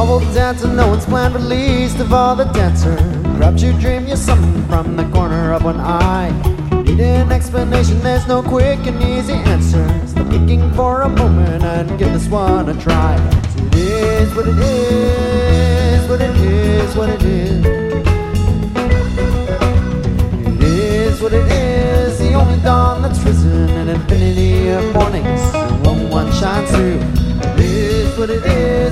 All the dancer, no one's planned, but least of all the dancer. Perhaps you dream you're something from the corner of one eye. Need an explanation, there's no quick and easy answer. Stop thinking for a moment and give this one a try. So it is what it is, what it is, what it is. It is what it is, the only dawn that's risen, an infinity of mornings, and one shines through. It is what it is.